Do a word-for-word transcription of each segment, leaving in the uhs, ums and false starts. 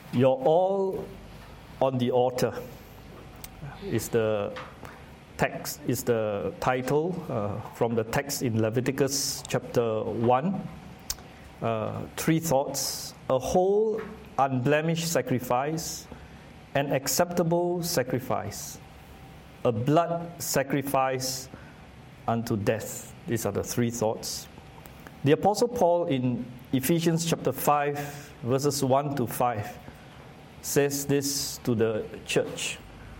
Your all on the altar is the text, is the title uh, from the text in Leviticus chapter one. Uh, three thoughts: a whole unblemished sacrifice, an acceptable sacrifice, a blood sacrifice unto death. These are the three thoughts. The Apostle Paul in Ephesians chapter five, verses one to five, says this to the church: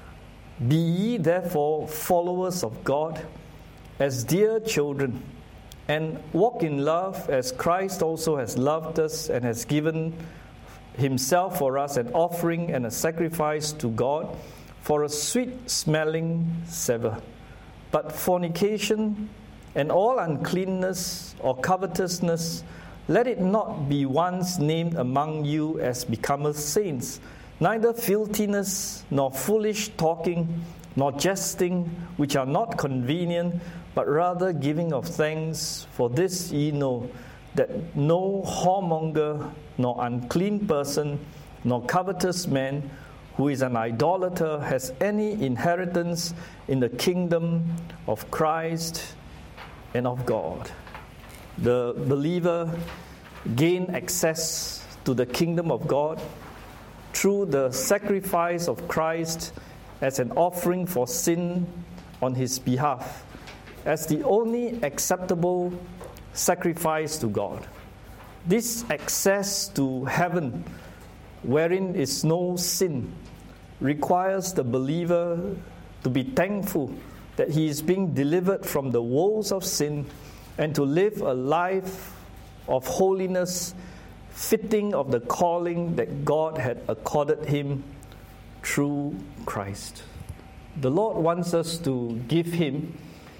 Be ye therefore followers of God, as dear children, and walk in love as Christ also has loved us and has given himself for us, an offering and a sacrifice to God for a sweet-smelling savour. But fornication and all uncleanness or covetousness, let it not be once named among you as becometh saints, neither filthiness, nor foolish talking, nor jesting, which are not convenient, but rather giving of thanks. For this ye know, that no whoremonger, nor unclean person, nor covetous man, who is an idolater, has any inheritance in the kingdom of Christ and of God. The believer gain access to the kingdom of God through the sacrifice of Christ as an offering for sin on his behalf, as the only acceptable sacrifice to God. This access to heaven, wherein is no sin, requires the believer to be thankful that he is being delivered from the woes of sin and to live a life of holiness fitting of the calling that God had accorded him through Christ. The Lord wants us to give him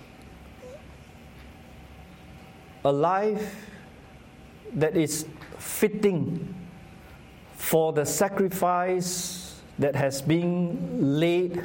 a life that is fitting for the sacrifice that has been laid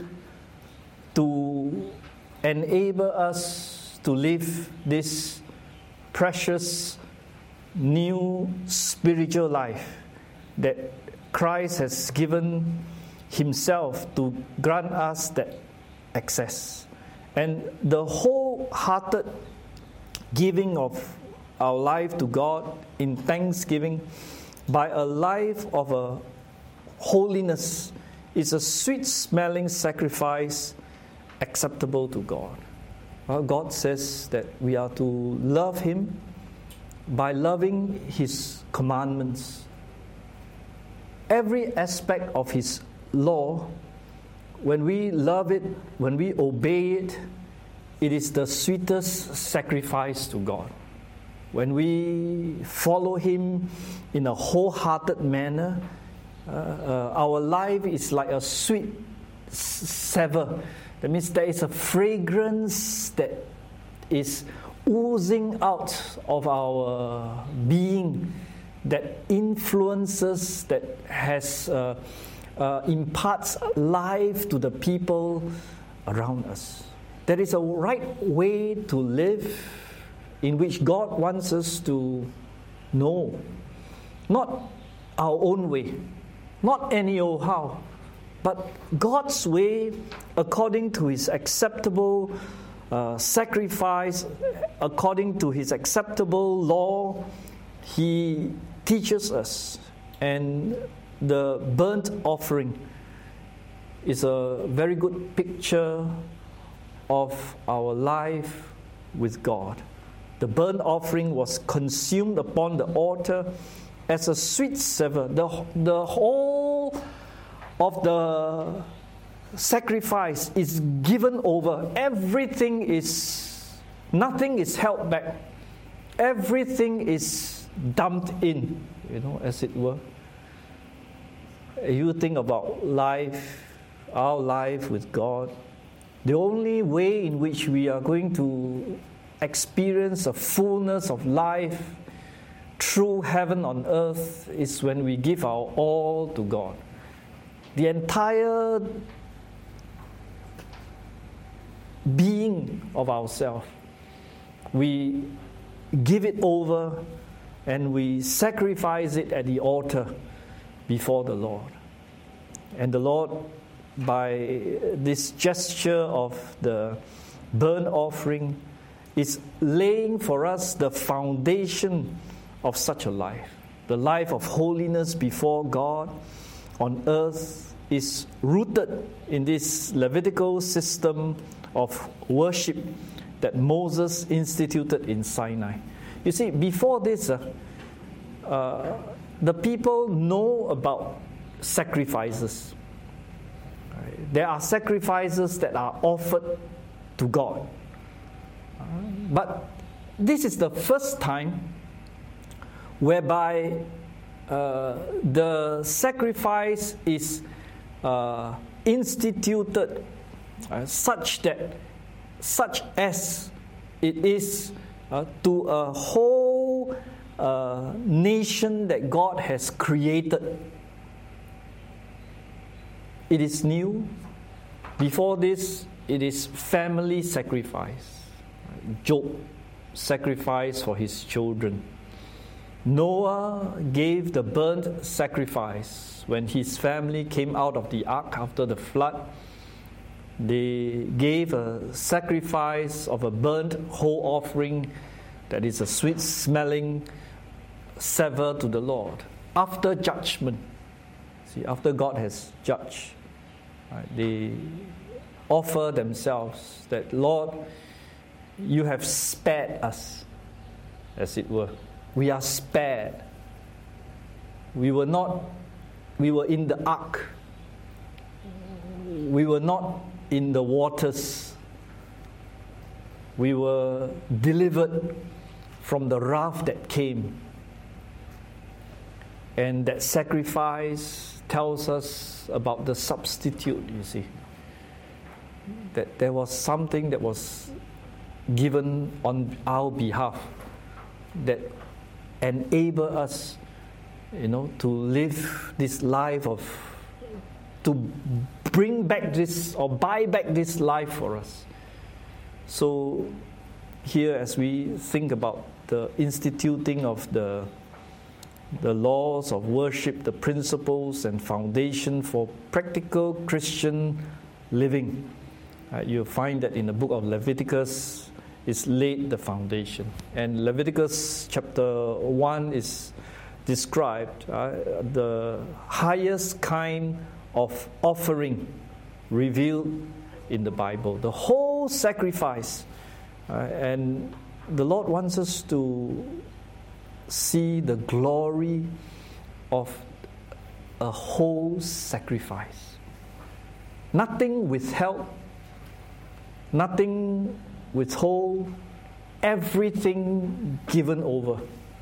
to enable us to live this precious new spiritual life that Christ has given himself to grant us that access. And the wholehearted giving of our life to God in thanksgiving by a life of a holiness is a sweet-smelling sacrifice acceptable to God. Well, God says that we are to love him by loving his commandments. Every aspect of his law, when we love it, when we obey it, it is the sweetest sacrifice to God. When we follow him in a wholehearted manner, uh, uh, our life is like a sweet savour. That means there is a fragrance that is oozing out of our being, that influences, that has uh, uh, imparts life to the people around us. There is a right way to live in which God wants us to know. Not our own way, not any old how, but God's way according to his acceptable uh, sacrifice, according to his acceptable law. He teaches us. And the burnt offering is a very good picture of our life with God. The burnt offering was consumed upon the altar as a sweet savour. The, the whole of the sacrifice is given over. Everything is, nothing is held back. Everything is dumped in, you know, as it were. You think about life, our life with God. The only way in which we are going to experience a fullness of life, true heaven on earth, is when we give our all to God. The entire being of ourselves, we give it over and we sacrifice it at the altar before the Lord. And the Lord, by this gesture of the burnt offering, is laying for us the foundation of such a life. The life of holiness before God on earth is rooted in this Levitical system of worship that Moses instituted in Sinai. You see, before this, uh, uh, the people know about sacrifices. Right? There are sacrifices that are offered to God. Uh, but this is the first time whereby uh, the sacrifice is uh, instituted uh, such that, such as it is uh, to a whole uh, nation that God has created. It is new. Before this, it is family sacrifice. Job sacrificed for his children. Noah gave the burnt sacrifice when his family came out of the ark after the flood. They gave a sacrifice of a burnt whole offering that is a sweet smelling savour to the Lord after judgment. See, after God has judged, right, they offer themselves that, Lord, you have spared us, as it were. We are spared. We were not, we were in the ark. We were not in the waters. We were delivered from the wrath that came. And that sacrifice tells us about the substitute, you see. That there was something that was given on our behalf that enable us, you know, to live this life of, to bring back this or buy back this life for us. So here, as we think about the instituting of the the laws of worship, the principles and foundation for practical Christian living, uh, you'll find that in the book of Leviticus is laid the foundation. And Leviticus chapter one is described uh, the highest kind of offering revealed in the Bible, the whole sacrifice. Uh, and the Lord wants us to see the glory of a whole sacrifice. Nothing withheld, nothing withhold, everything given over.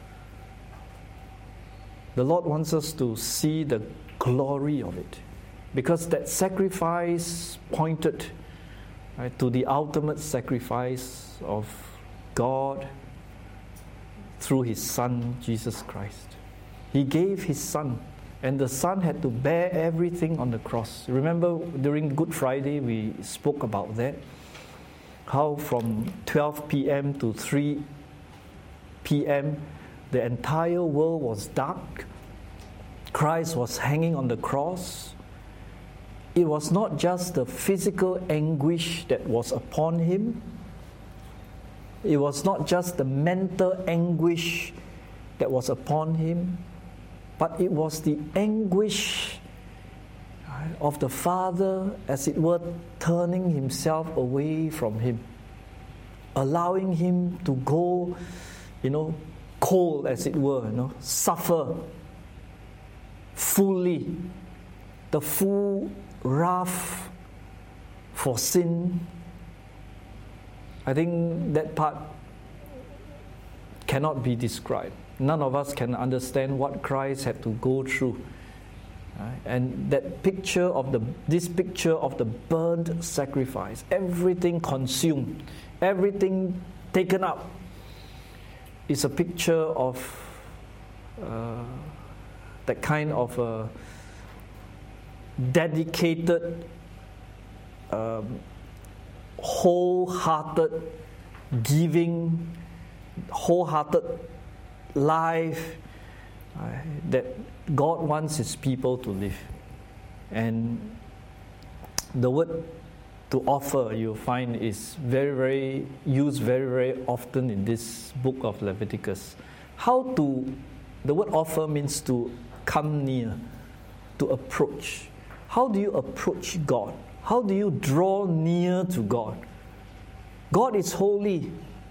The Lord wants us to see the glory of it, because that sacrifice pointed right, to the ultimate sacrifice of God through His Son, Jesus Christ. He gave His Son, and the Son had to bear everything on the cross. Remember, during Good Friday, we spoke about that. How from twelve p.m. to three p.m. the entire world was dark. Christ was hanging on the cross. It was not just the physical anguish that was upon Him. It was not just the mental anguish that was upon Him, but it was the anguish of the Father, as it were, turning Himself away from Him, allowing Him to go, you know, cold, as it were, you know, suffer fully the full wrath for sin. I think that part cannot be described. None of us can understand what Christ had to go through. Right? And that picture of the, this picture of the burnt sacrifice, everything consumed, everything taken up, is a picture of uh, that kind of uh, dedicated, um, wholehearted giving, wholehearted life uh, that God wants His people to live. And the word to offer, you find, is very, very used very, very often in this book of Leviticus. How to, the word offer means to come near, to approach. How do you approach God? How do you draw near to God? God is holy.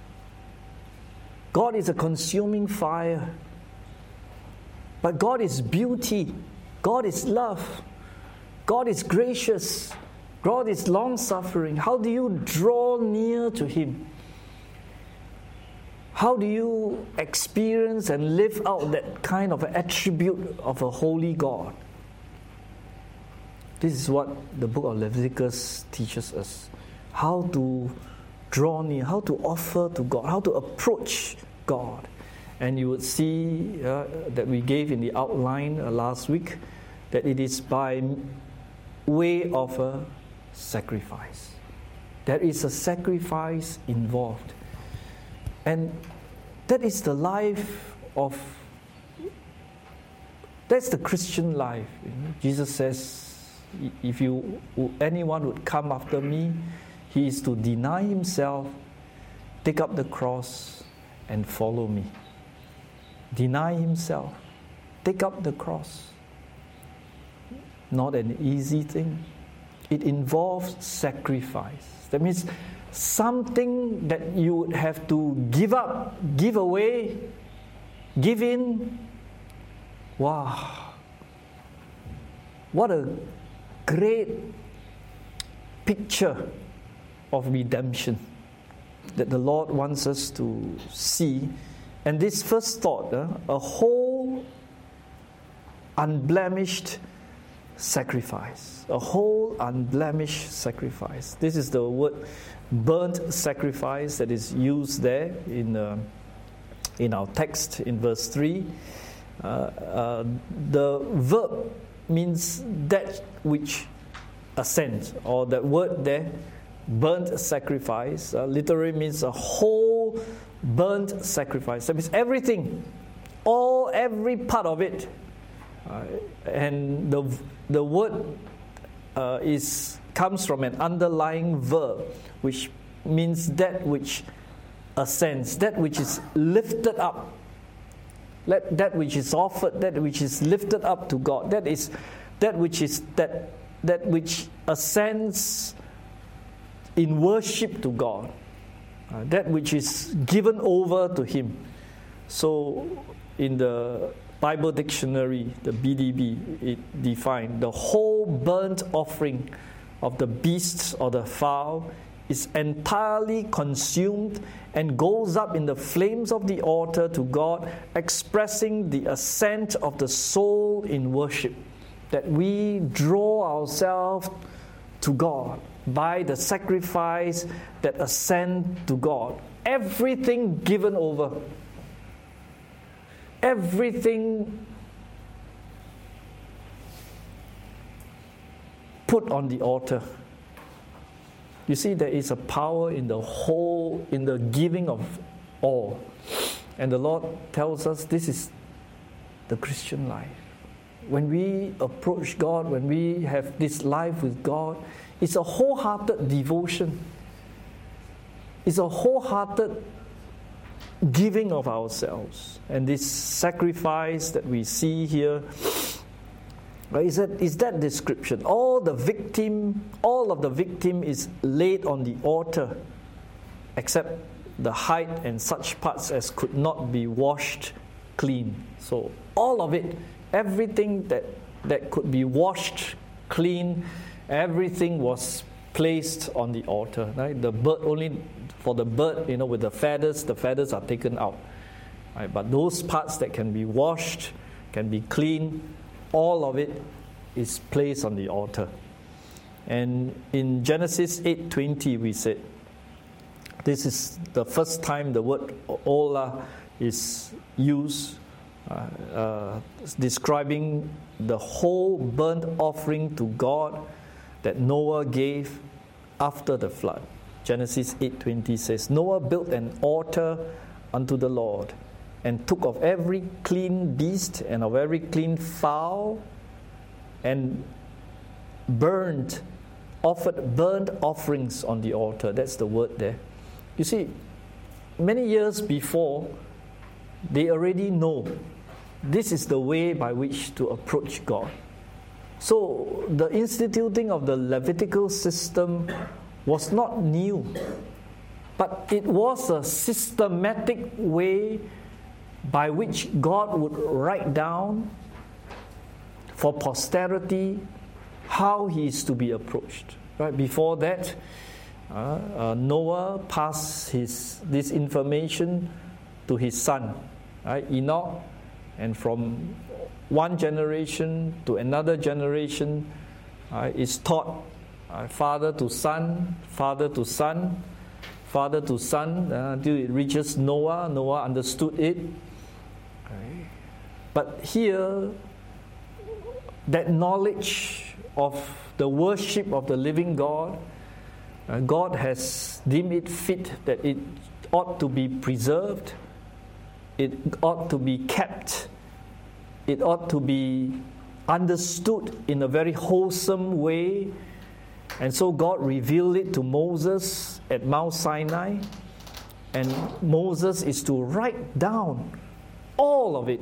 God is a consuming fire. But God is beauty. God is love. God is gracious. God is long-suffering. How do you draw near to Him? How do you experience and live out that kind of attribute of a holy God? This is what the book of Leviticus teaches us. How to draw near, how to offer to God, how to approach God. And you would see uh, that we gave in the outline uh, last week that it is by way of a sacrifice. There is a sacrifice involved. And that is the life of, that's the Christian life. You know? Jesus says, if you anyone would come after me, he is to deny himself, take up the cross, and follow me. Deny himself, take up the cross. Not an easy thing. It involves sacrifice. That means something that you would have to give up, give away, give in. Wow. What a great picture of redemption that the Lord wants us to see. And this first thought, uh, a whole unblemished sacrifice. A whole unblemished sacrifice. This is the word burnt sacrifice that is used there in, uh, in our text in verse three. Uh, uh, the verb means that which ascends, or that word there, burnt sacrifice, uh, literally means a whole burnt sacrifice. That means everything, all, every part of it. Uh, and the the word uh, is comes from an underlying verb, which means that which ascends, that which is lifted up. Let that which is offered, that which is lifted up to God, that is that which is that that which ascends in worship to God, uh, that which is given over to Him. So, in the Bible Dictionary, the B D B, it defined the whole burnt offering of the beasts or the fowl is entirely consumed and goes up in the flames of the altar to God, expressing the assent of the soul in worship, that we draw ourselves to God by the sacrifice that ascend to God. Everything given over. Everything put on the altar. You see, there is a power in the whole, in the giving of all. And the Lord tells us this is the Christian life. When we approach God, when we have this life with God, it's a wholehearted devotion. It's a wholehearted giving of ourselves. And this sacrifice that we see here, is that, is that description. All the victim, all of the victim is laid on the altar, except the hide and such parts as could not be washed clean. So all of it, everything that, that could be washed clean, everything was placed on the altar. Right? The bird, only for the bird, you know, with the feathers, the feathers are taken out. Right? But those parts that can be washed, can be cleaned, all of it is placed on the altar. And in Genesis eight twenty, we said, this is the first time the word olah is used, uh, uh, describing the whole burnt offering to God that Noah gave after the flood. Genesis eight twenty says, Noah built an altar unto the Lord and took of every clean beast and of every clean fowl, and burned, offered burnt offerings on the altar. That's the word there. You see, many years before, they already know this is the way by which to approach God. So the instituting of the Levitical system was not new, but it was a systematic way by which God would write down for posterity how he is to be approached. Right before that, uh, uh, Noah passed his this information to his son, right, Enoch, and from one generation to another generation, uh, is taught uh, father to son, father to son, father to son, uh, until it reaches Noah. Noah understood it. Okay. But here, that knowledge of the worship of the living God, uh, God has deemed it fit that it ought to be preserved, it ought to be kept, it ought to be understood in a very wholesome way. And so God revealed it to Moses at Mount Sinai, and Moses is to write down all of it,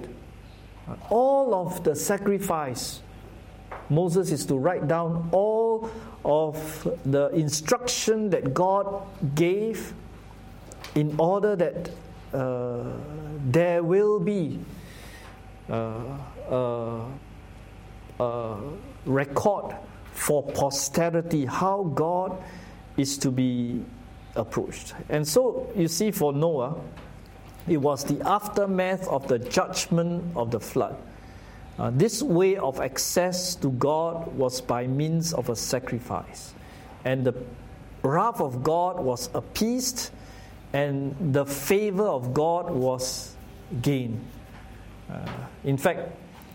all of the sacrifice. Moses is to write down all of the instruction that God gave in order that uh, there will be uh, uh, uh, record for posterity how God is to be approached. And so you see, for Noah, it was the aftermath of the judgment of the flood. Uh, this way of access to God was by means of a sacrifice. And the wrath of God was appeased, and the favor of God was gained. Uh, in fact,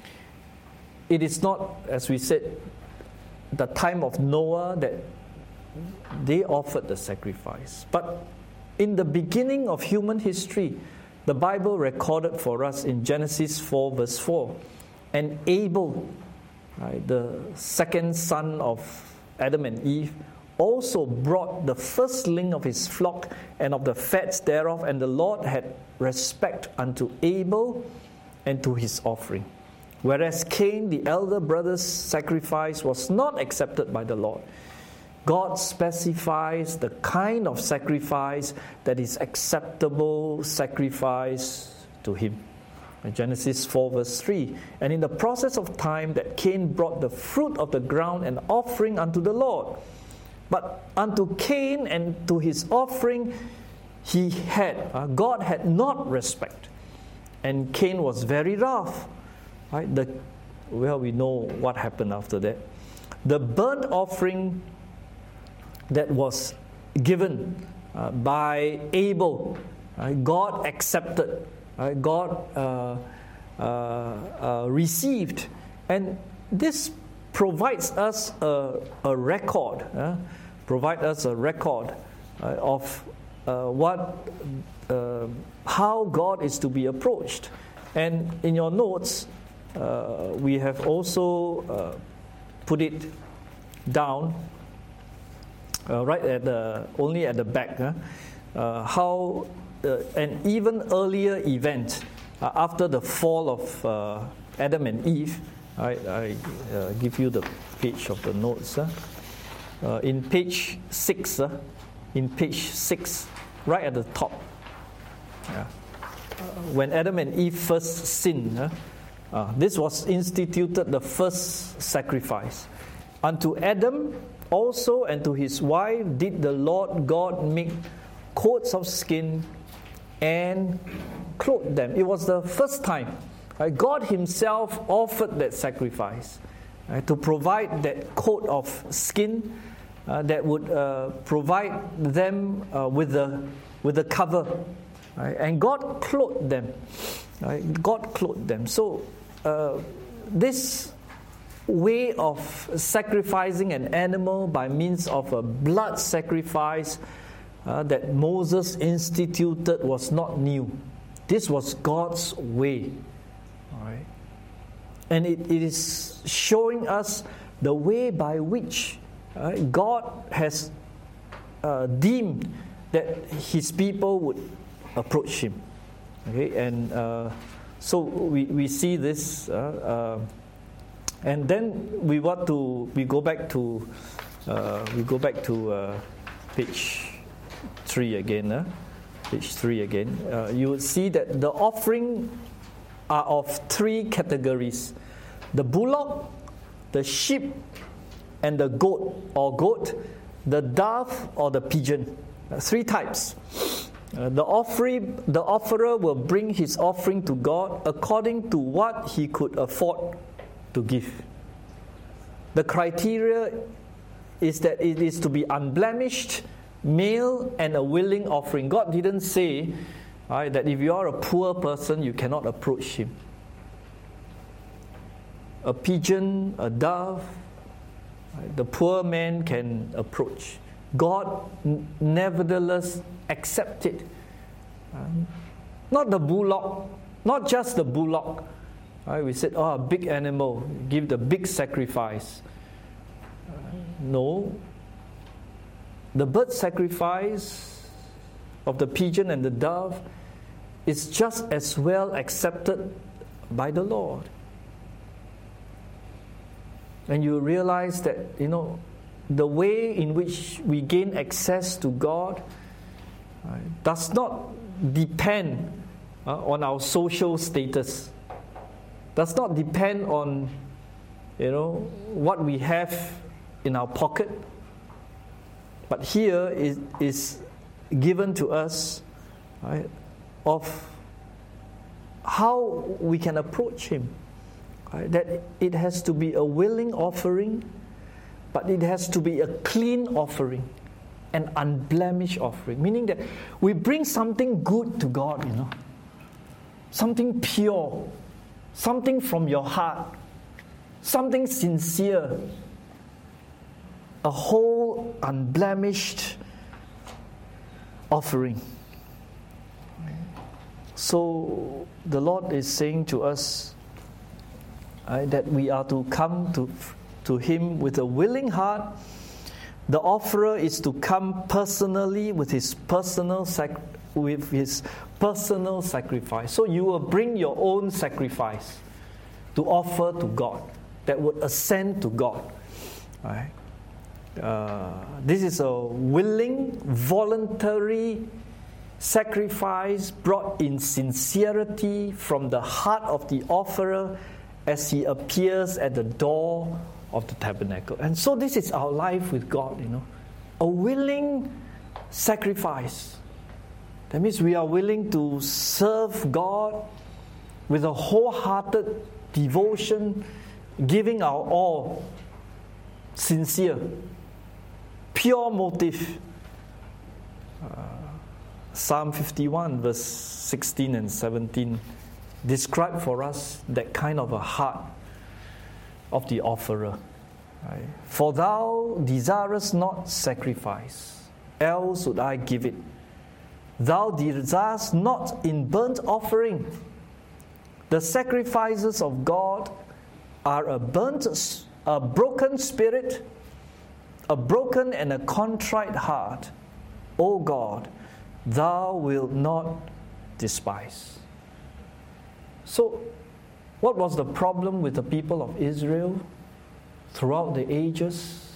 it is not, as we said, the time of Noah that they offered the sacrifice. But in the beginning of human history, the Bible recorded for us in Genesis four verse four, and Abel, right, the second son of Adam and Eve, also brought the firstling of his flock and of the fats thereof, and the Lord had respect unto Abel and to his offering. Whereas Cain, the elder brother's sacrifice, was not accepted by the Lord. God specifies the kind of sacrifice that is acceptable sacrifice to him. Genesis four verse three. And in the process of time that Cain brought the fruit of the ground and offering unto the Lord. But unto Cain and to his offering he had, uh, God had not respect. And Cain was very wroth. Right? The, well, we know what happened after that. The burnt offering that was given uh, by Abel, uh, God accepted. Uh, God uh, uh, uh, received, and this provides us a, a record, uh, provide us a record uh, of uh, what, uh, how God is to be approached. And in your notes, uh, we have also uh, put it down uh, right at the only at the back. Huh? Uh, how. Uh, an even earlier event uh, after the fall of uh, Adam and Eve. I, I uh, give you the page of the notes. Uh. Uh, in page six, uh, in page six, right at the top. Yeah. Uh, when Adam and Eve first sinned, uh, uh, this was instituted the first sacrifice. Unto Adam also and to his wife did the Lord God make coats of skin and clothed them. It was the first time right? God himself offered that sacrifice right? to provide that coat of skin uh, that would uh, provide them uh, with the with the cover, right? And God clothed them. Right? God clothed them. So uh, this way of sacrificing an animal by means of a blood sacrifice Uh, that Moses instituted was not new. This was God's way. All right? And it, it is showing us the way by which uh, God has uh, deemed that His people would approach Him. Okay, and uh, so we, we see this, uh, uh, and then we want to we go back to uh, we go back to uh, page three again. Uh, page three again. Uh, you will see that the offering are of three categories: the bullock, the sheep, and the goat or goat, the dove or the pigeon. Uh, three types. Uh, the offering, the offerer will bring his offering to God according to what he could afford to give. The criteria is that it is to be unblemished, male, and a willing offering. God didn't say right, that if you are a poor person, you cannot approach Him. A pigeon, a dove, right, the poor man can approach. God n- nevertheless accepted. Um, not the bullock, not just the bullock. Right, we said, oh, a big animal, give the big sacrifice. Uh, no. The bird sacrifice of the pigeon and the dove is just as well accepted by the Lord. And you realize that, you know, the way in which we gain access to God right, does not depend uh, on our social status, does not depend on, you know, what we have in our pocket, but here is, is given to us right, of how we can approach Him. Right, that it has to be a willing offering, but it has to be a clean offering, an unblemished offering. Meaning that we bring something good to God, you know, something pure, something from your heart, something sincere, a whole unblemished offering. So the Lord is saying to us uh, that we are to come to to Him with a willing heart. The offerer is to come personally with his personal sac- with his personal sacrifice. So you will bring your own sacrifice to offer to God that would ascend to God. Right? Uh, this is a willing, voluntary sacrifice brought in sincerity from the heart of the offerer as he appears at the door of the tabernacle. And so this is our life with God, you know. A willing sacrifice. That means we are willing to serve God with a wholehearted devotion, giving our all, sincere, pure motive. Uh, Psalm fifty-one verse sixteen and seventeen describe for us that kind of a heart of the offerer. Right? For thou desirest not sacrifice, else would I give it. Thou desirest not in burnt offering. The sacrifices of God are a burnt, a broken spirit, a broken and a contrite heart. O God, thou wilt not despise. So, what was the problem with the people of Israel throughout the ages?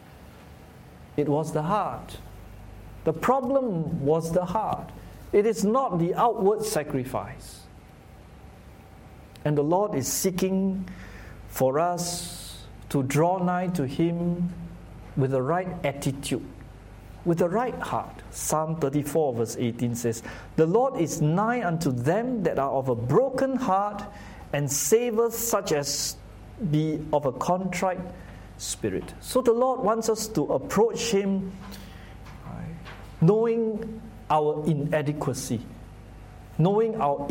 It was the heart. The problem was the heart. It is not the outward sacrifice. And the Lord is seeking for us to draw nigh to Him with the right attitude, with the right heart. Psalm thirty-four verse eighteen says, the Lord is nigh unto them that are of a broken heart, and saveth such as be of a contrite spirit. So the Lord wants us to approach Him knowing our inadequacy, knowing our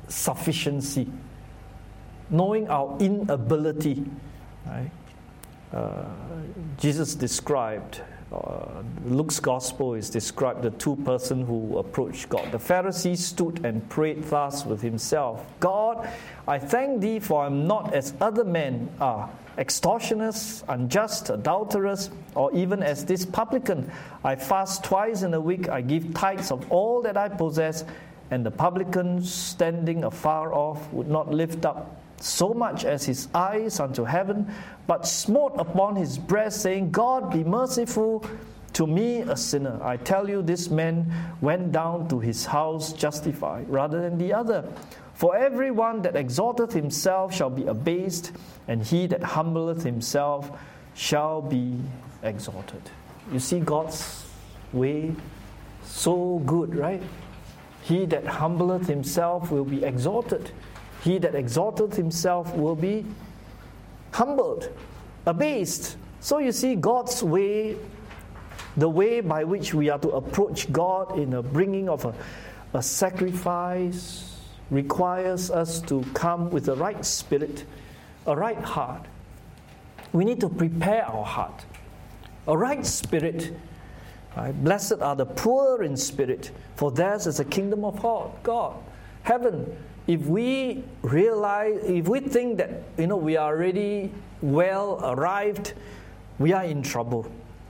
insufficiency, knowing our inability. Right? uh, Jesus described, uh, Luke's gospel is described the two persons who approached God. The Pharisee stood and prayed thus with himself, God, I thank thee for I am not as other men are, extortioners, unjust, adulterers, or even as this publican. I fast twice in a week, I give tithes of all that I possess. And the publican, standing afar off, would not lift up so much as his eyes unto heaven, but smote upon his breast, saying, God, be merciful to me, a sinner. I tell you, this man went down to his house justified, rather than the other. For everyone that exalteth himself shall be abased, and he that humbleth himself shall be exalted. You see God's way so good, right? He that humbleth himself will be exalted. He that exalteth himself will be humbled, abased. So you see God's way, the way by which we are to approach God in the bringing of a, a sacrifice, requires us to come with the right spirit, a right heart. We need to prepare our heart. A right spirit. Right? Blessed are the poor in spirit, for theirs is the kingdom of God. Heaven. If we realize, if we think that, you know, we are already well arrived, we are in trouble.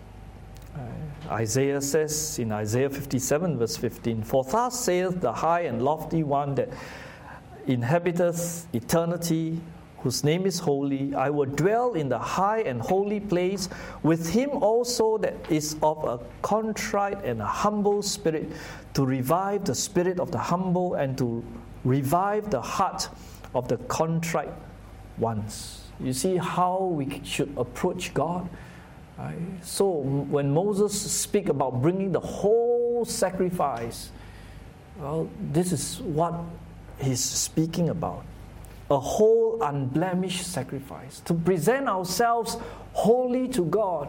Uh, Isaiah says in Isaiah fifty-seven verse fifteen, for thus saith the high and lofty one that inhabiteth eternity, whose name is holy, I will dwell in the high and holy place with him also that is of a contrite and a humble spirit, to revive the spirit of the humble and to revive the heart of the contrite ones. You see how we should approach God? Right? So when Moses speaks about bringing the whole sacrifice, well, this is what he's speaking about. A whole unblemished sacrifice. To present ourselves wholly to God.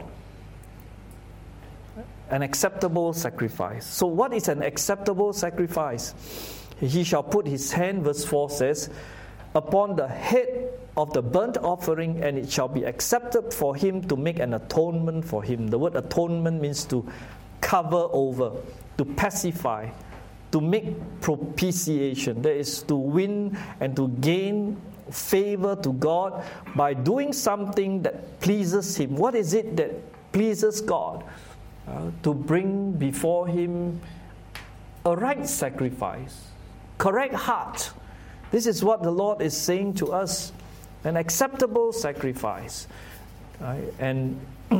An acceptable sacrifice. So what is an acceptable sacrifice? He shall put his hand, verse four says, upon the head of the burnt offering, and it shall be accepted for him to make an atonement for him. The word atonement means to cover over, to pacify, to make propitiation. That is to win and to gain favor to God by doing something that pleases him. What is it that pleases God? Uh, to bring before him a right sacrifice, correct heart. This is what the Lord is saying to us, an acceptable sacrifice. Right? And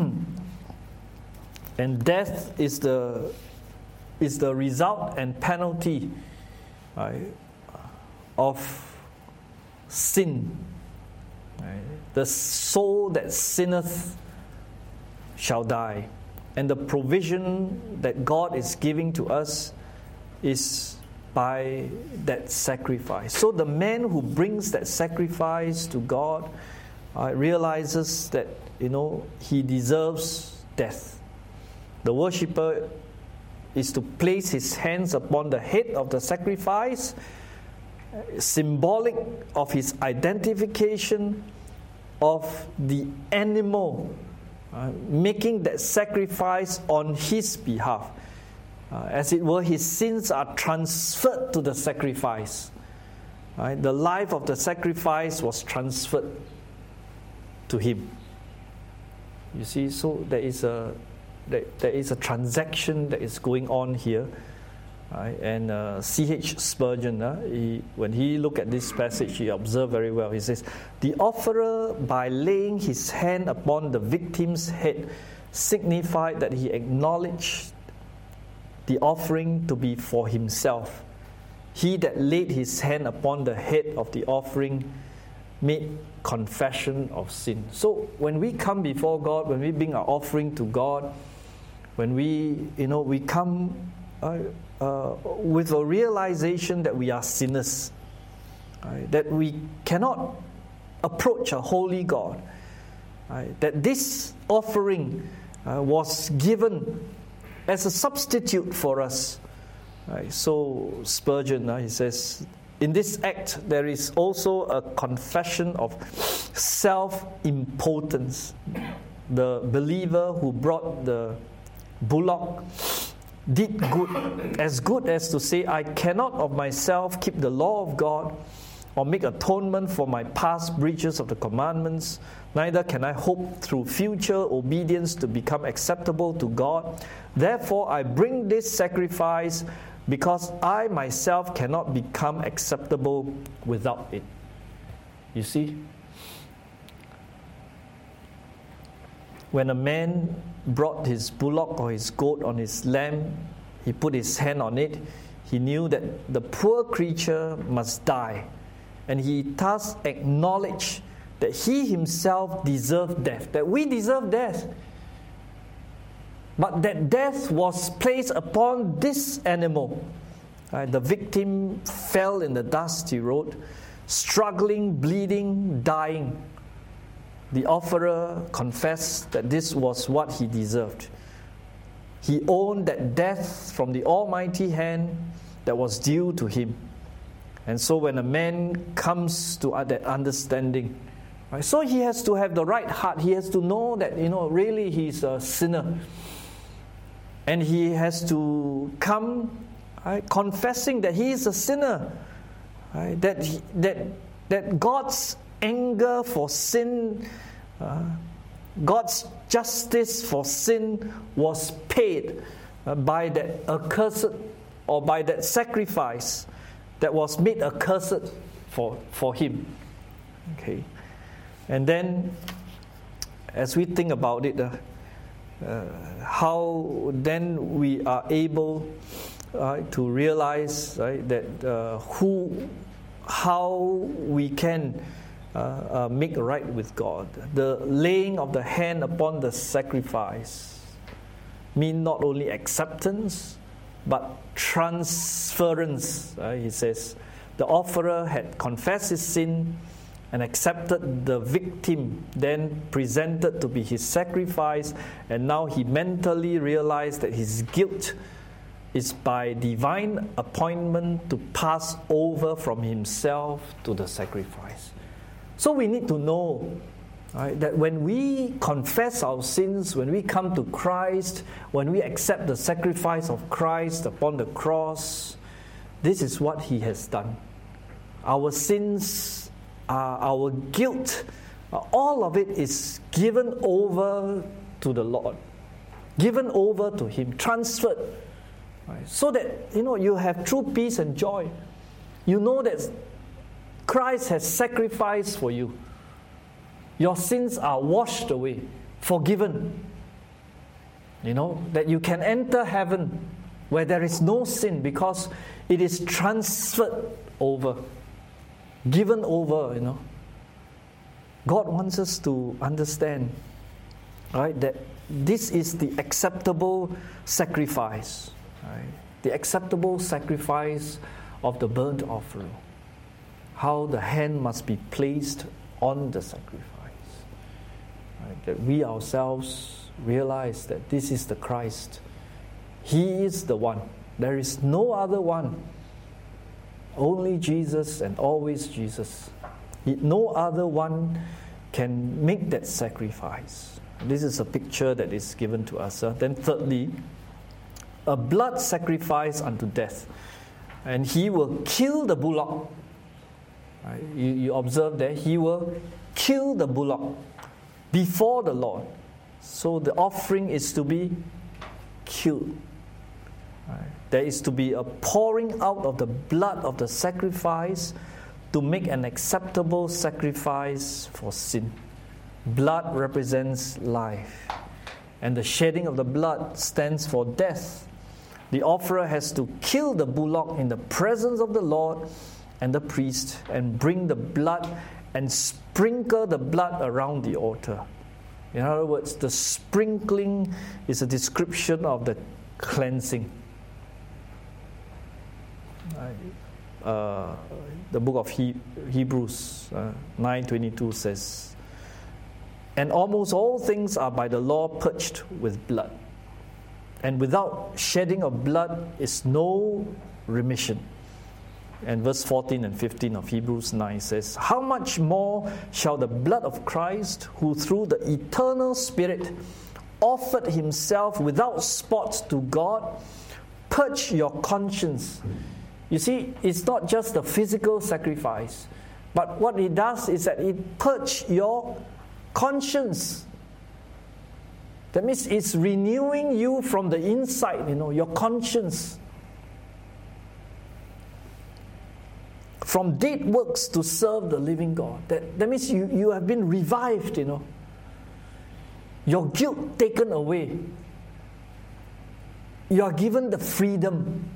and death is the is the result and penalty, right, of sin. Right? The soul that sinneth shall die. And the provision that God is giving to us is by that sacrifice. So the man who brings that sacrifice to God uh, realizes that, you know, he deserves death. The worshipper is to place his hands upon the head of the sacrifice, symbolic of his identification of the animal, uh, making that sacrifice on his behalf. Uh, as it were, his sins are transferred to the sacrifice. Right? The life of the sacrifice was transferred to him. You see, so there is a there, there is a transaction that is going on here. Right? And uh, C H Spurgeon, uh, he, when he looked at this passage, he observed very well. He says, the offerer, by laying his hand upon the victim's head, signified that he acknowledged the offering to be for himself. He that laid his hand upon the head of the offering made confession of sin. So when we come before God, when we bring our offering to God, when we, you know, we come uh, uh, with a realization that we are sinners, right? That we cannot approach a holy God, right? That this offering uh, was given as a substitute for us. Right? So Spurgeon, uh, he says, in this act there is also a confession of self-impotence. the believer who brought the bullock, did good, as good as to say, I cannot of myself keep the law of God or make atonement for my past breaches of the commandments, neither can I hope through future obedience to become acceptable to God. Therefore I bring this sacrifice because I myself cannot become acceptable without it. You see? When a man brought his bullock or his goat on his lamb, he put his hand on it, he knew that the poor creature must die. And he thus acknowledged that he himself deserved death, that we deserve death. But that death was placed upon this animal. Right? The victim fell in the dust, he wrote, struggling, bleeding, dying. The offerer confessed that this was what he deserved. He owned that death from the almighty hand that was due to him. And so when a man comes to that understanding, right, so he has to have the right heart. He has to know that, you know, really he's a sinner. And he has to come right, confessing that he is a sinner. Right, that, he, that, that God's anger for sin, uh, God's justice for sin was paid uh, by that accursed or by that sacrifice that was made accursed for, for him. Okay. And then as we think about it, uh, uh, how then we are able uh, to realize right, that uh, who, how we can Uh, uh, make right with God. The laying of the hand upon the sacrifice mean not only acceptance but transference. Uh, he says the offerer had confessed his sin and accepted the victim, then presented to be his sacrifice, and now he mentally realized that his guilt is by divine appointment to pass over from himself to the sacrifice. So we need to know right, that when we confess our sins, when we come to Christ, when we accept the sacrifice of Christ upon the cross, this is what He has done. Our sins, uh, our guilt, uh, all of it is given over to the Lord, given over to Him, transferred, right, so that you know you have true peace and joy. You know that Christ has sacrificed for you. Your sins are washed away, forgiven. You know, that you can enter heaven where there is no sin because it is transferred over, given over, you know. God wants us to understand, right, that this is the acceptable sacrifice, right? The acceptable sacrifice of the burnt offering. How the hand must be placed on the sacrifice. Right? That we ourselves realize that this is the Christ. He is the one. There is no other one. Only Jesus and always Jesus. No other one can make that sacrifice. This is a picture that is given to us. Uh, then thirdly, a blood sacrifice unto death. And He will kill the bullock. Right? You, you observe that He will kill the bullock before the Lord. So the offering is to be killed. Right? There is to be a pouring out of the blood of the sacrifice to make an acceptable sacrifice for sin. Blood represents life, and the shedding of the blood stands for death. The offerer has to kill the bullock in the presence of the Lord and the priest, and bring the blood and sprinkle the blood around the altar. In other words, the sprinkling is a description of the cleansing. Uh, the book of he- Hebrews uh, nine twenty-two says, and almost all things are by the law purged with blood, and without shedding of blood is no remission. And verse fourteen and fifteen of Hebrews nine says, "How much more shall the blood of Christ, who through the eternal Spirit offered himself without spot to God, purge your conscience." You see, it's not just a physical sacrifice, but what it does is that it purges your conscience. That means it's renewing you from the inside, you know, your conscience. From dead works to serve the living God. That, that means you, you have been revived, you know. Your guilt taken away. You are given the freedom.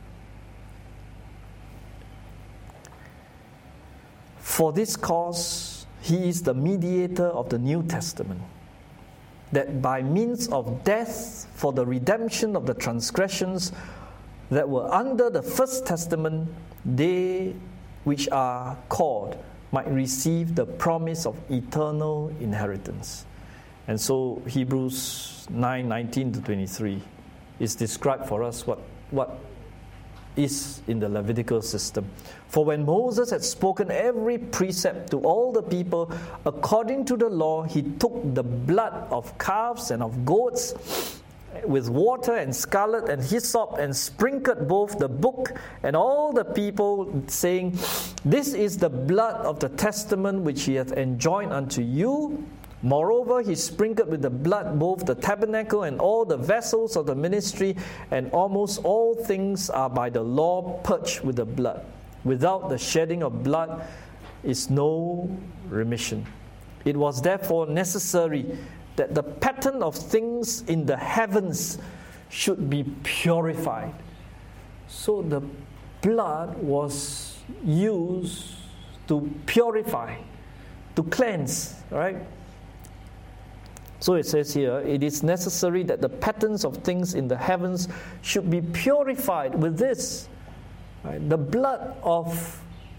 For this cause, he is the mediator of the New Testament, that by means of death for the redemption of the transgressions that were under the first testament, they which are called might receive the promise of eternal inheritance. And so Hebrews nine nineteen to twenty-three is described for us what, what is in the Levitical system. For when Moses had spoken every precept to all the people according to the law, he took the blood of calves and of goats with water and scarlet and hyssop, and sprinkled both the book and all the people, saying, "This is the blood of the testament which he hath enjoined unto you." Moreover, he sprinkled with the blood both the tabernacle and all the vessels of the ministry, and almost all things are by the law purged with the blood. Without the shedding of blood is no remission. It was therefore necessary that the pattern of things in the heavens should be purified. So the blood was used to purify, to cleanse, right? So it says here, it is necessary that the patterns of things in the heavens should be purified with this, right? The blood of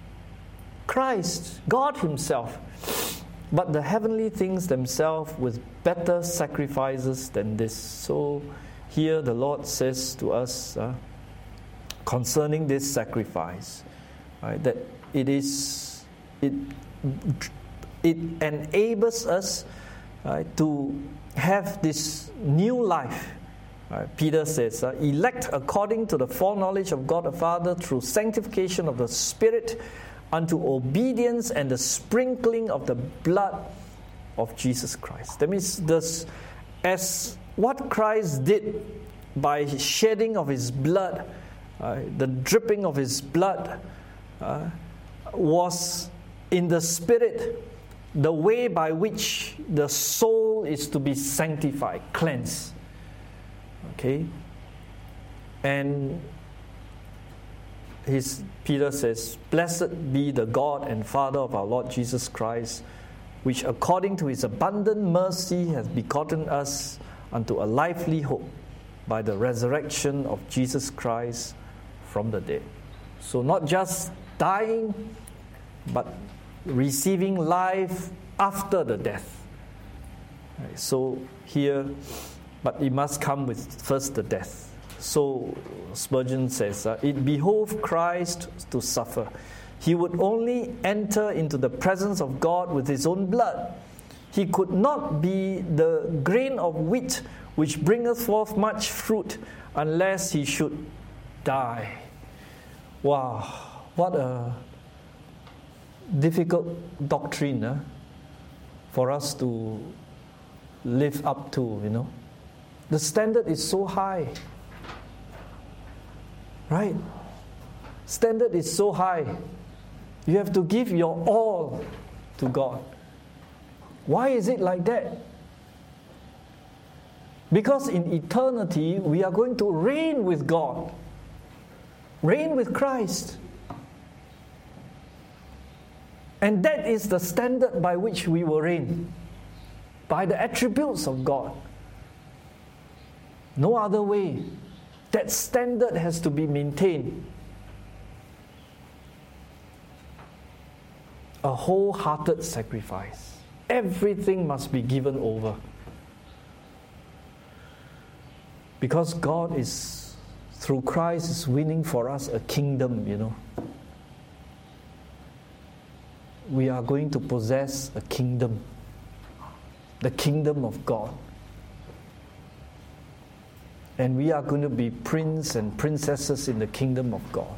Christ, God himself. But the heavenly things themselves with better sacrifices than this. So here the Lord says to us uh, concerning this sacrifice, right, that it is it it enables us uh, to have this new life. Uh, Peter says, uh, elect according to the foreknowledge of God the Father through sanctification of the Spirit, unto obedience and the sprinkling of the blood of Jesus Christ. That means this, as what Christ did by shedding of his blood, uh, the dripping of his blood uh, was in the Spirit, the way by which the soul is to be sanctified, cleansed. Okay? And His, Peter says, "Blessed be the God and Father of our Lord Jesus Christ, which according to his abundant mercy has begotten us unto a lively hope by the resurrection of Jesus Christ from the dead." So not just dying, but receiving life after the death. Right, so here, but it must come with first the death. So Spurgeon says, uh, it behoved Christ to suffer. He would only enter into the presence of God with his own blood. He could not be the grain of wheat which bringeth forth much fruit unless he should die. Wow, what a difficult doctrine uh, for us to live up to, you know. The standard is so high. Right? Standard is so high. You have to give your all to God. Why is it like that? Because in eternity, we are going to reign with God. Reign with Christ. And that is the standard by which we will reign. By the attributes of God. No other way. That standard has to be maintained. A wholehearted sacrifice. Everything must be given over. Because God is, through Christ, is winning for us a kingdom, you know. we are going to possess a kingdom, the kingdom of God. And we are going to be prince and princesses in the kingdom of God.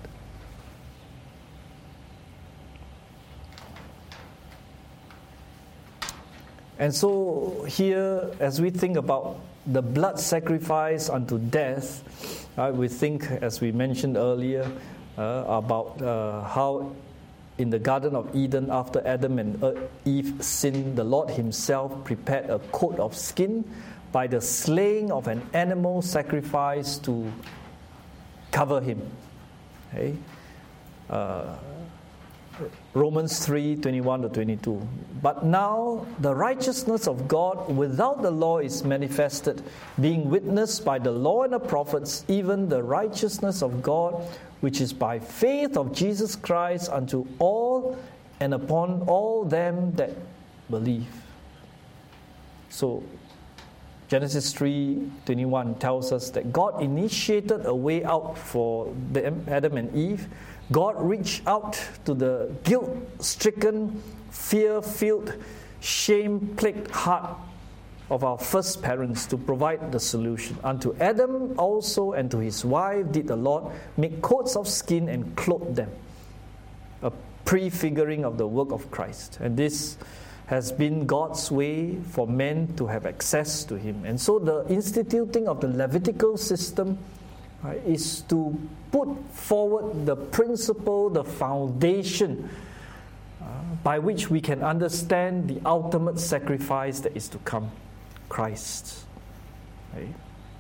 And so here, as we think about the blood sacrifice unto death, right, we think, as we mentioned earlier, uh, about uh, how in the Garden of Eden, after Adam and Eve sinned, the Lord Himself prepared a coat of skin by the slaying of an animal sacrifice to cover him. Okay? Uh, Romans three, twenty-one to twenty-two. But now the righteousness of God without the law is manifested, being witnessed by the law and the prophets, even the righteousness of God, which is by faith of Jesus Christ unto all and upon all them that believe. So Genesis three twenty-one tells us that God initiated a way out for Adam and Eve. God reached out to the guilt-stricken, fear-filled, shame-plagued heart of our first parents to provide the solution. Unto Adam also and to his wife did the Lord make coats of skin and clothe them, a prefiguring of the work of Christ. And this has been God's way for men to have access to Him. And so the instituting of the Levitical system right, is to put forward the principle, the foundation uh, by which we can understand the ultimate sacrifice that is to come, Christ. Right?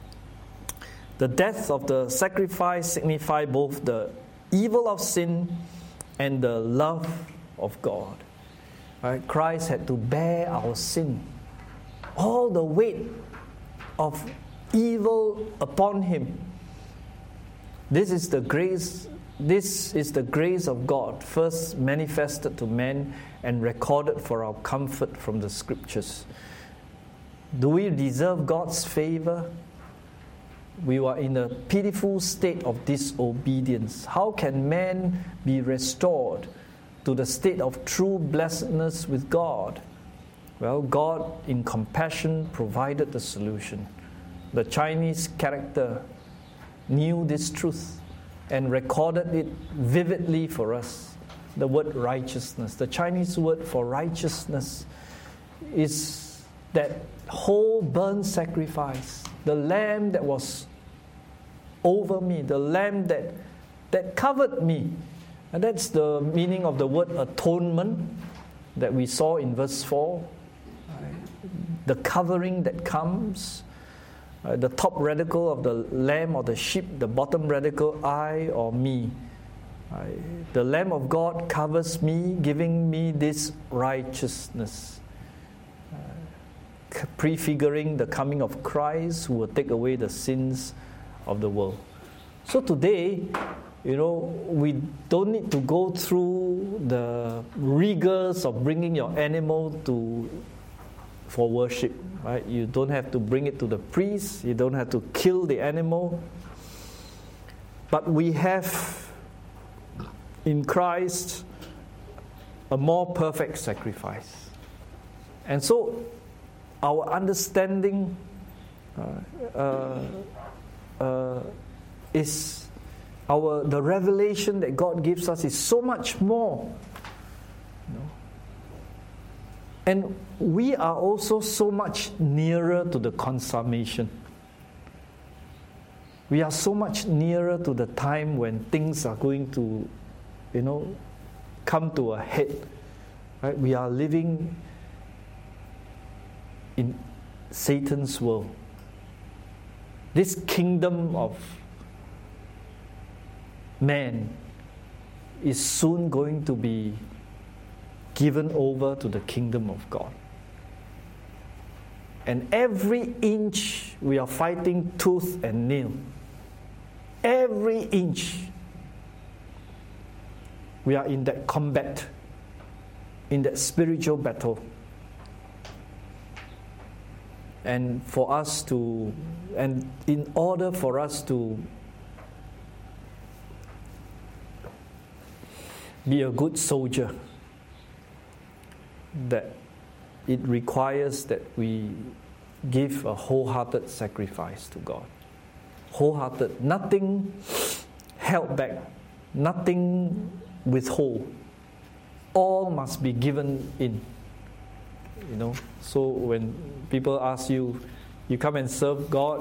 The death of the sacrifice signifies both the evil of sin and the love of God. Right? Christ had to bear our sin, all the weight of evil upon Him. This is the grace, this is the grace of God, first manifested to men and recorded for our comfort from the Scriptures. Do we deserve God's favor? We were in a pitiful state of disobedience. How can man be restored to the state of true blessedness with God? Well, God in compassion provided the solution. The Chinese character knew this truth and recorded it vividly for us. The word righteousness. The Chinese word for righteousness is that whole burnt sacrifice, the lamb that was over me, the lamb that, that covered me. And that's the meaning of the word atonement that we saw in verse four. The covering that comes. Uh, the top radical of the lamb or the sheep, the bottom radical, I or me. Uh, the Lamb of God covers me, giving me this righteousness, uh, prefiguring the coming of Christ who will take away the sins of the world. So today, you know, we don't need to go through the rigors of bringing your animal to for worship. Right? You don't have to bring it to the priest. You don't have to kill the animal. But we have in Christ a more perfect sacrifice. And so our understanding uh, uh, uh, is our the revelation that God gives us is so much more. You know? And we are also so much nearer to the consummation. We are so much nearer to the time when things are going to, you know, come to a head. Right? We are living in Satan's world. This kingdom of man is soon going to be given over to the kingdom of God. And every inch we are fighting tooth and nail. Every inch we are in that combat, in that spiritual battle. And for us to, and in order for us to be a good soldier, that it requires that we give a wholehearted sacrifice to God. Wholehearted, nothing held back, nothing withhold. All must be given in. You know, so when people ask you, you come and serve God,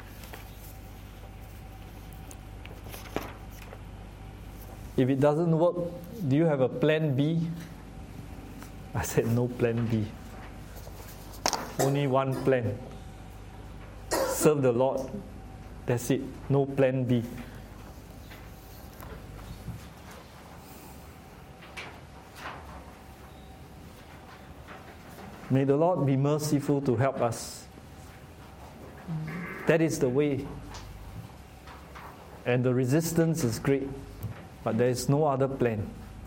if it doesn't work, do you have a plan B? I said no plan B. Only one plan. Serve the Lord. That's it. No plan B. May the Lord be merciful to help us. That is the way. And the resistance is great, but there is no other plan.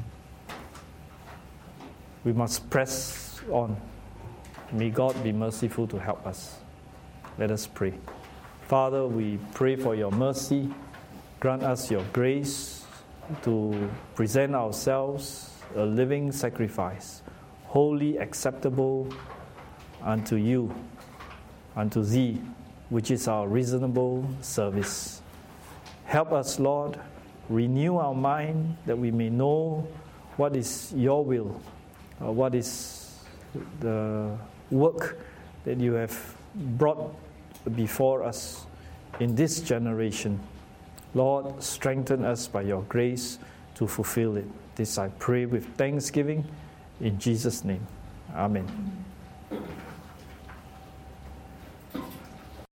We must press on. May God be merciful to help us. Let us pray. Father, we pray for your mercy. Grant us your grace to present ourselves a living sacrifice, wholly acceptable unto you, unto thee, which is our reasonable service. Help us, Lord, renew our mind that we may know what is your will, uh, what is the work that you have brought before us in this generation. Lord, strengthen us by your grace to fulfill it. This I pray with thanksgiving in Jesus' name. Amen.